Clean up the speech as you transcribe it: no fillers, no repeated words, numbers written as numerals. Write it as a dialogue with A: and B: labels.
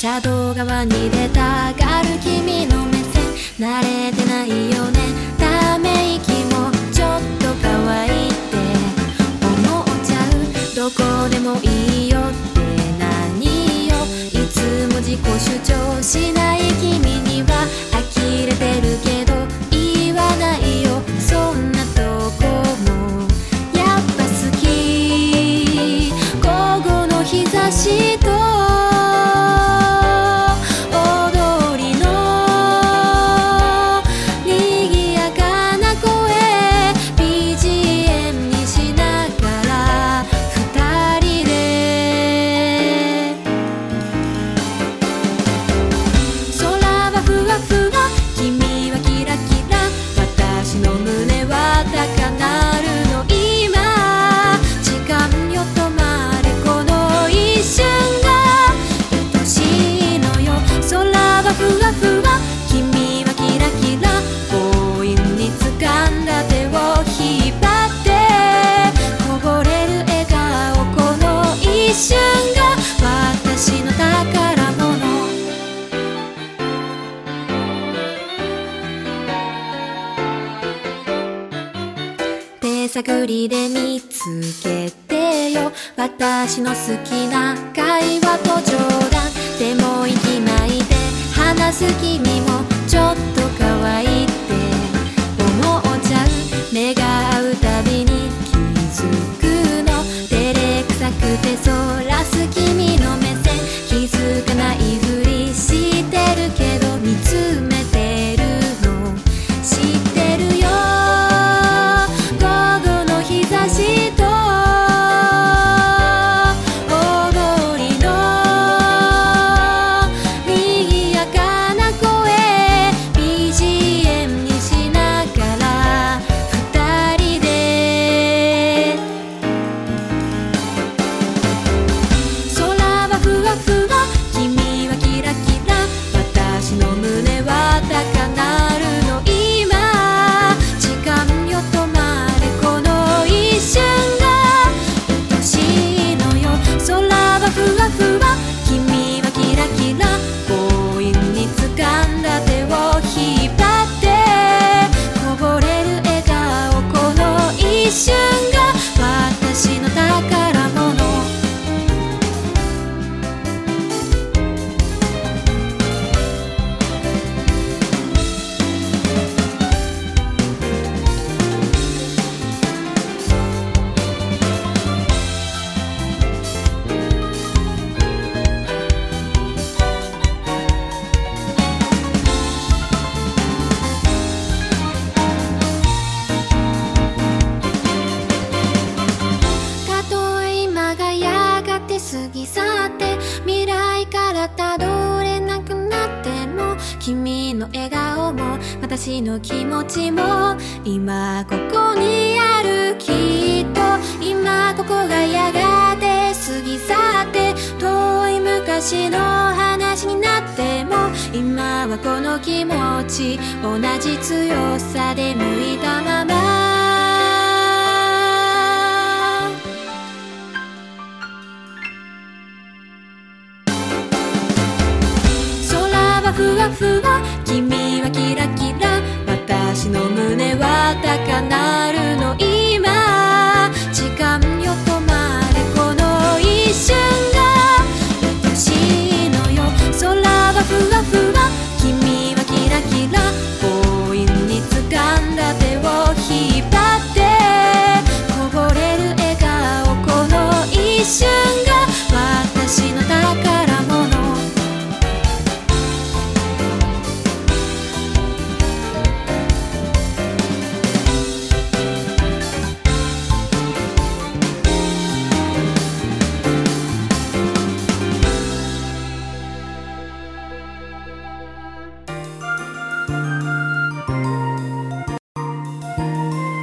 A: 車道側に出たがる君の目線、慣れてないよね、ため息もちょっと可愛いって思っちゃう。どこでもいいよって何よ、いつも自己主張しない君には呆れてるけど言わないよ、そんなとこもやっぱ好き。午後の日差しと踊りの賑やかな声 BGM にしながら二人で、空はふわふわ君はキラキラ、私の胸は高鳴るの今、時間よ止まれこの一瞬が愛しいのよ。空はふわふわ君はキラキラ、強引に掴んだ手を引っ張ってこぼれる笑顔、この一瞬が私の宝物。手探りで見つけてよ、私の好きな会話と冗談でも息巻いて話す君もちょっと可愛いって思っちゃう。目が合うたびに気づくの、照れくさくてそらす君の目線、気づかないふりしてるけど見つめてるの知ってるよ。午後の日差しと踊りの賑やかな声 BGM にしながら二人で、空はふわふわ君はキラキラ、私の胸は高鳴るの今、時間よ止まれこの一瞬が愛しいのよ。空はふわふわ君はキラキラ、強引に掴んだ手を引っ張ってこぼれる笑顔、この一瞬が私の宝物。たとえ今がやがて過ぎ去って未来からたどれなくなっても、君の笑顔も私の気持ちも今ここにある。きっと今ここがやがて過ぎ去って遠い昔の話になっても、今はこの気持ち同じ強さで向いたまま